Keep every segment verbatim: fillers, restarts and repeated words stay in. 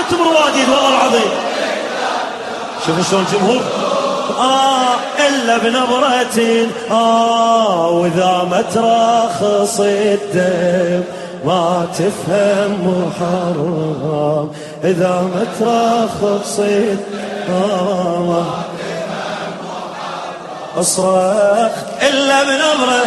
انتم رواديد والله العظيم. شوفوا شلون الجمهور. آه إلا بنبرة آه وإذا ما ترخص الدم ما تفهم محرم. إذا ما ترخص الدم ما تفهم محرم. أصرخ إلا بنبرة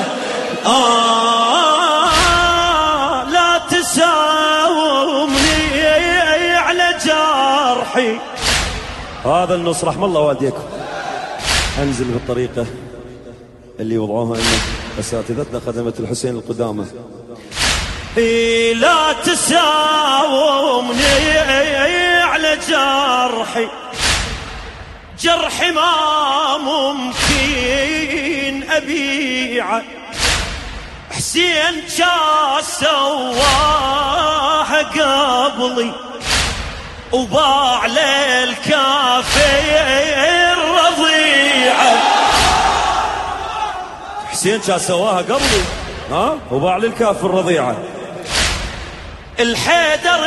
آه لا تساومني على جرحي. هذا النص رحم الله والديكم. أنزل بالطريقة اللي وضعوها إن أساتذتنا خدمة الحسين القدامى. إيه لا تساومني على جرحي، جرحي ما ممكن أبيعه. حسين جا سواها قبلي وباع للكافر رضيعه. حسين جا سواها قبلي ها وباع للكافر رضيعه. الحيدر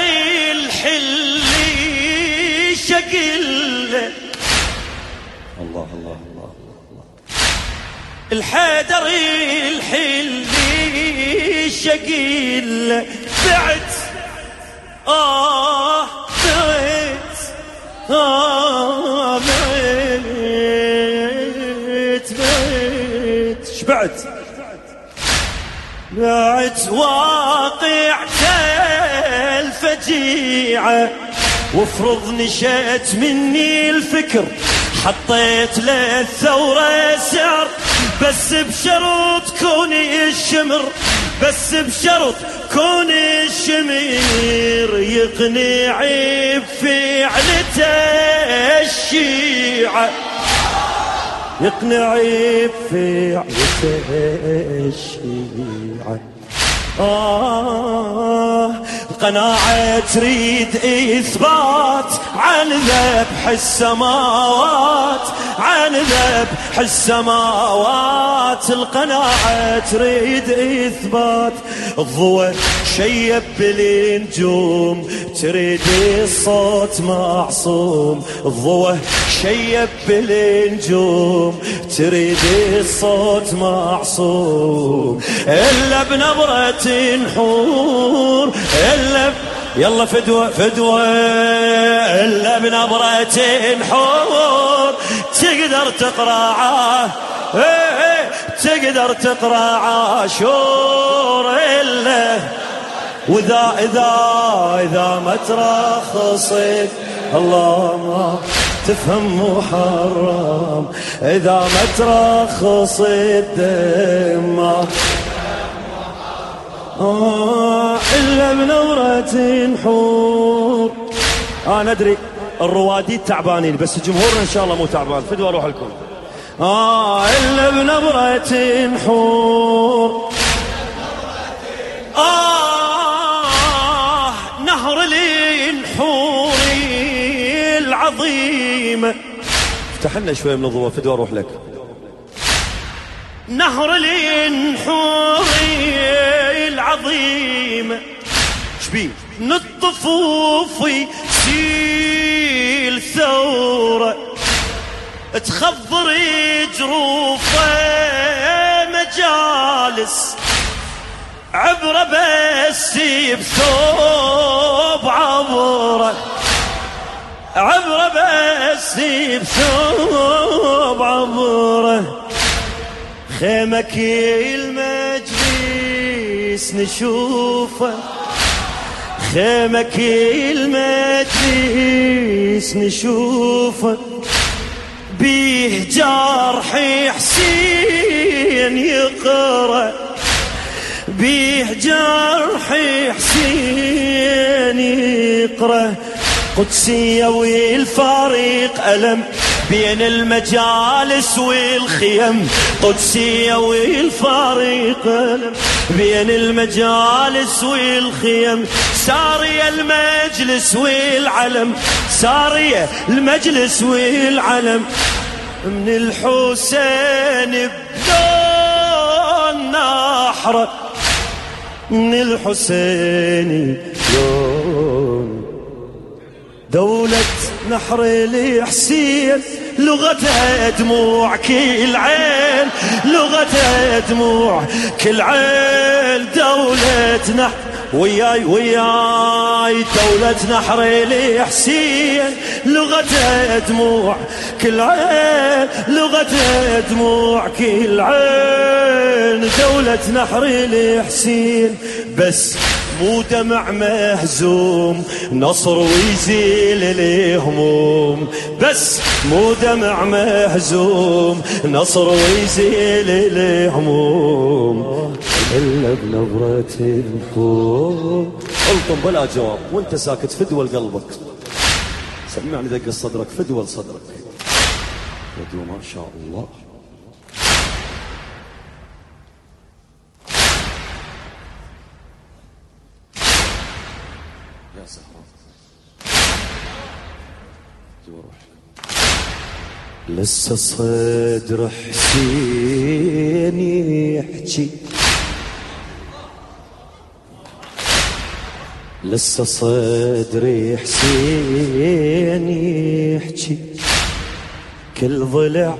الحلي شقل الله الله الله الله. الحيدر الحلي شقل بعد آه بعد آه بعد بعد شبعت بعد واقعت الفجيعة. وافرض نشأت مني الفكر حطيت للثورة سعر، بس بشرط كوني الشمر، بس بشرط كوني الشمير يقنعي بفعلته الشيعة، يقنعي بفعلته الشيعة. آه القناعة تريد إثبات عن ذبح السماوات، عن ذبح السماوات. القناعة تريد إثبات. الضوء شيب بالنجوم تريد الصوت معصوم. الضوء شيب بالنجوم تريد الصوت معصوم. إلا بنبرة نحور إلا ب... يلا فدوة فدوة إلا بنبرة نحور تقدر تقرأ تقدر تقرأ عاشور. إلا وإذا إذا إذا ما ترخصت الله ما تفهم محرم. إذا ما ترخص الدم ما آه إلا بنورة نحور. أنا أدري الرواديد تعبانين بس جمهورنا إن شاء الله مو تعبان. فدوا أروح لكم. آه إلا بنبرة نحور. آه نهر النحور العظيم. افتح لنا شوية من الضوء فدوا أروح لك. نهر النحور العظيم شبيه نطفوف يسيل ثورة تخضر جروفه مجالس عبره بس بثوب عبره عبره بس بثوب عبره. خيمك المجلس نشوفه خيمك المجلس نشوفه بيه جرح حسين يقرأ بيه جرح حسين يقرأ. قدسية والفريق ألم بين المجالس والخيم. قدسية والفريق ألم بين المجالس والخيم. سارية المجلس والعلم سارية المجلس والعلم. من الحسين بدون نحر من الحسين بدون دولة نحر الحسين لغتها دموع كل عين، لغتها دموع كل عين. دولة نحر وياي وياي دولة نحر الحسين لغتها دموع كل عين، لغتها دموع كل عين. دولة نحر الحسين بس مو دمع مهزوم نصر ويزيل الهموم، بس مو دمع مهزوم نصر ويزيل الهموم. إلا بنظرة الفوق قلتم بلا جواب وانت ساكت فدوى لقلبك. سمعني دق صدرك فدوى لصدرك فدوى ما شاء الله. يا سهران لسه صدر حسين يحكي، لسه صدري حسين يحكي، كل ضلع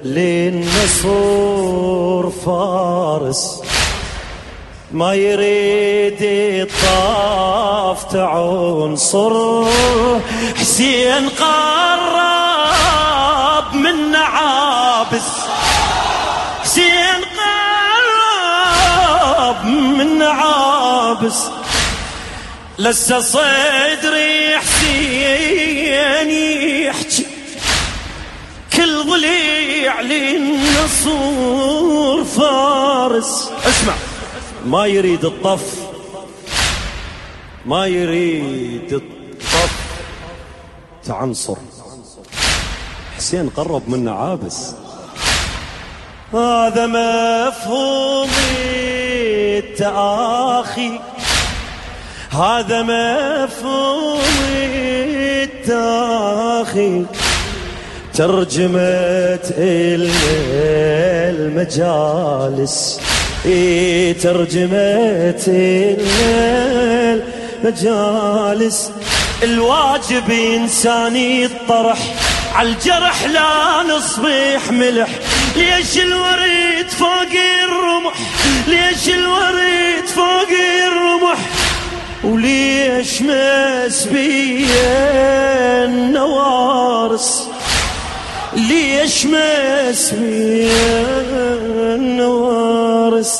للنصور فارس ما يريد يطاف تعنصر. حسين قرب من عابس، حسين قرب من عابس، لسه صدري حسين يحكي، كل ضليع للنصور فارس. اسمع ما يريد الطف، ما يريد الطف تعنصر. حسين قرب من عابس، هذا مفهوم التآخي، هذا مفهوم التآخي. ترجمت المجالس، ترجمت المجالس. الواجب إنساني الطرح عالجرح لا نصبح ملح. ليش الوريد فوق الرمح، ليش الوريد فوق الرمح، وليش مسبية النوارس، ليش مسبية النوارس.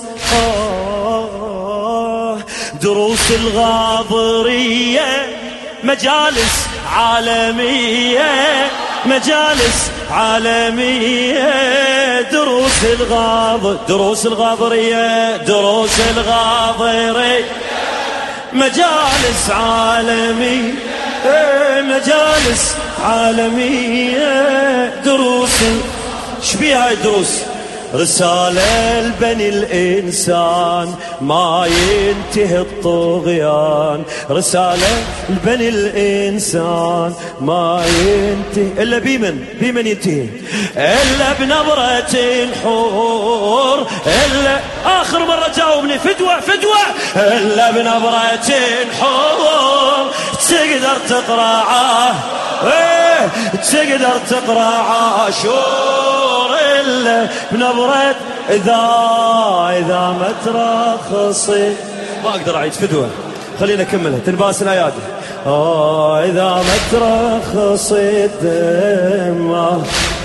آه دروس الغاضرية مجالس عالمية، مجالس عالمية. دروس الغاضر دروس الغاضرية دروس الغاضرية مجالس عالمية، مجالس عالمية. دروس شبيها دروس رسالة لبني الإنسان ما ينتهي الطغيان، رسالة لبني الإنسان ما ينتهي إلا بمن بمن ينتهي، إلا بنظرة الحور. إلا آخر مرة جاوبني فدوة فدوة. إلا بنظرة الحور تقدر تقرأ، ايه تقدر تقرأ عاشور. إلا بنظرة إذا إذا ما ترخصي. ما أقدر أعيد فدوة، خلينا أكملها تنباس الأيادي. آه إذا ما ترخصي الدمع،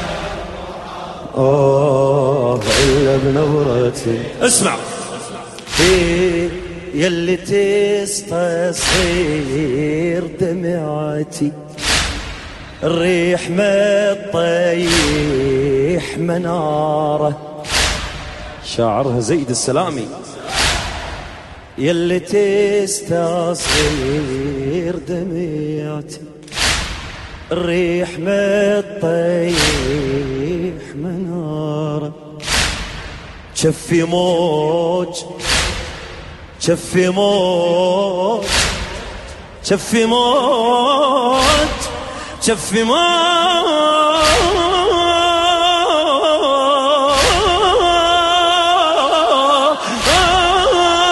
آه إلا بنظرتي. اسمع إيه يلي تستصير دمعتي، الريح ما تطيح مناره. شاعرها زيد السلامي. يلي تستصير دمعتي، الريح ما تطيح مناره. شفي موج شفي موج شفي موج شفي موج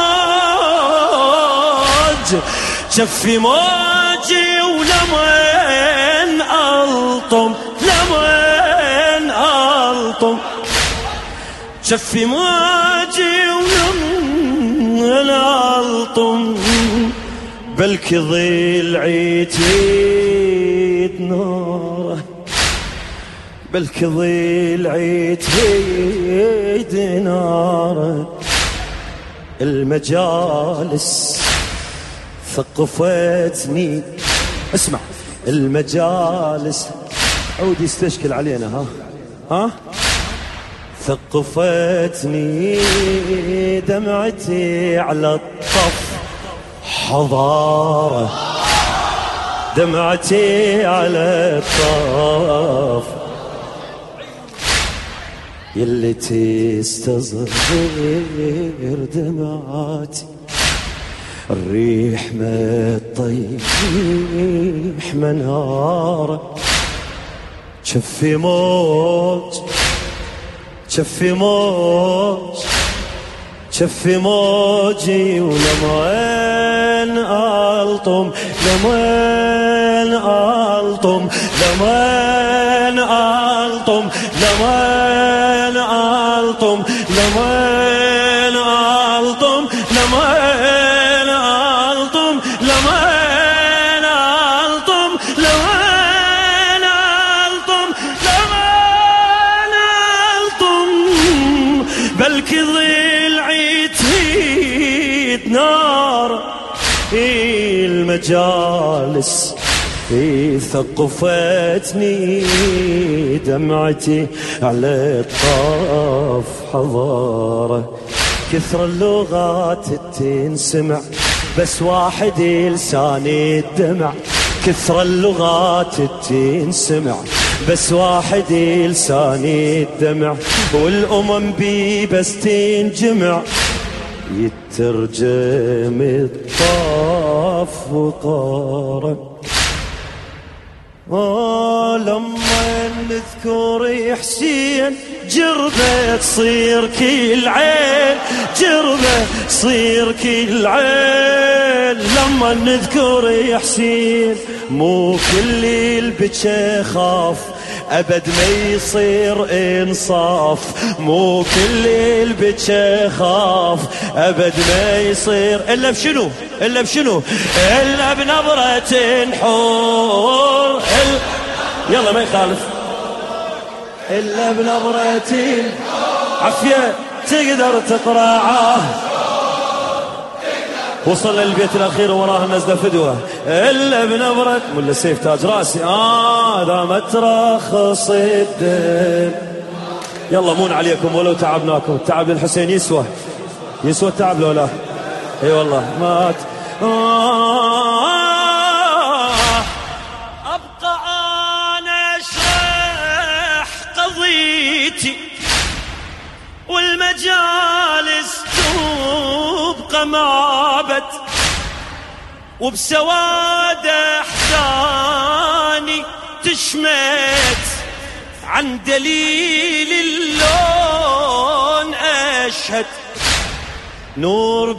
شفي موجي ولما ألطم لوين ألطم شفي موجي ولمن ألطم بلكي ظل عيتيد ناره بلكي ظل عيتيد ناره المجالس ثقفتني اسمع المجالس عودي استشكل علينا ها ها ثقفتني دمعتي على الطف حضارة دمعتي على الطف يلي تستصغر دمعاتي الريح ما تطيح منهارة شفي موج شفي موج شفي موجي ولمين ألطم لمين ألطم لمين ألطم لمين ألطم لمين ألطم لمين ألطم لمين ألطم لمين ألطم لمين ألطم بلكي ظل عيتيد نار المجالس ثقفتني دمعتي على الطاف حضارة كثر اللغات تنسمع بس واحد لساني الدمع كثر اللغات تنسمع بس واحد لساني الدمع والأمم بي بس تنجمع يترجم الطاف وقارة آه لما نذكر حسين جربة تصير كل عين جربة تصير كل عين لما نذكر حسين مو كل البكا خاف أبد ما يصير إنصاف مو كل البكا خاف أبد ما يصير إلا بشنو إلا بشنو إلا بنبرة حور إلا يلا ما يخالف إلا بنبرة عفية تقدر تقرعه وصل للبيت الأخير وراه النزلة فدوة إلا بنبرة ولا سيف تاج راسي آه دام ترخص الدم يلا مون عليكم ولو تعبناكم التعب للحسين يسوى يسوى التعب لو لا اي والله مات آه أبقى أنا أشرح قضيتي والمجالس تبقى معبد وبسواد احزاني تشمت عن دليل اللون اشهد نور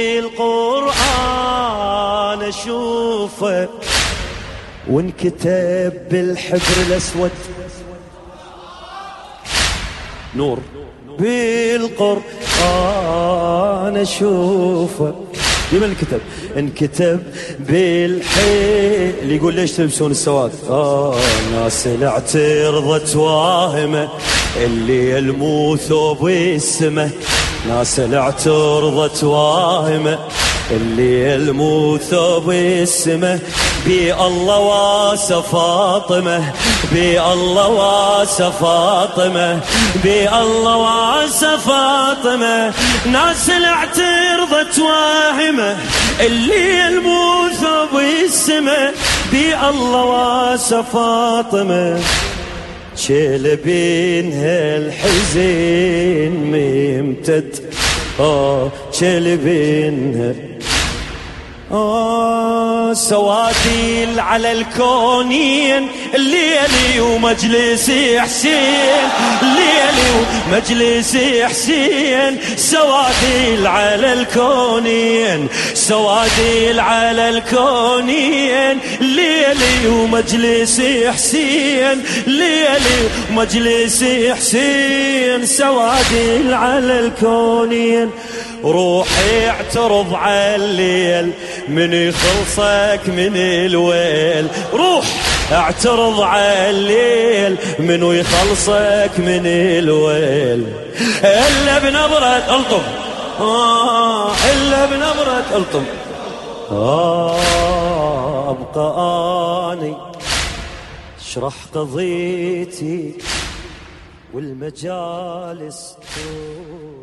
بالقرآن اشوفه وانكتب بالحبر الاسود نور بالقرآن اشوفه لمن الكتب انكتب بالحيل اللي يقول ليش تلبسون السواد آه ناس الاعترضت واهمة اللي يلمو ثوب السمة ناس الاعترضت واهمة اللي يلمو ثوب السمة بي الله واسى فاطمة بي الله واسى فاطمة بي الله واسى فاطمة ناس الاعترضت واهمة اللي يلمو ثوب السمة بي الله واسى فاطمة شيل بينها الحزين ممتد آه شيل بينها آه سواديل على الكونين، الليلي ومجلس حسين، الليلي ومجلس حسين، سواديل على الكونين، سواديل على الكونين، الليلي ومجلس حسين، الليلي ومجلس حسين، سواديل على الكونين. روحي اعترض على الليل من يخلصك من الويل، روح اعترض على الليل من يخلصك من الويل، إلا بنظرة ألطم آه إلا بنظرة ألطم آه أبقى أني اشرح قضيتي والمجالس